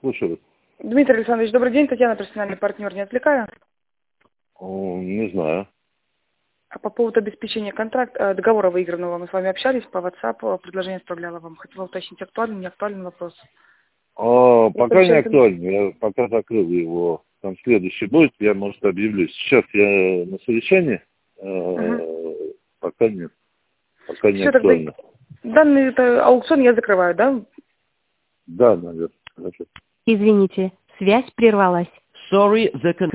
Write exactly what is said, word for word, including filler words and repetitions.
слушаю. Дмитрий Александрович, добрый день. Татьяна, персональный партнер. Не отвлекаю? О, не знаю. А по поводу обеспечения контракта, договора выигранного, мы с вами общались по WhatsApp, предложение отправляла вам. Хотела уточнить, актуальный, не актуальный вопрос. А, пока не получается... актуально. Я пока закрыл его. Там следующий будет, я, может, объявлюсь. Сейчас я на совещании. Угу. Пока нет. Пока не Все, актуально. Тогда данный это аукцион я закрываю, да? Да, наверное. Извините, связь прервалась. Sorry, the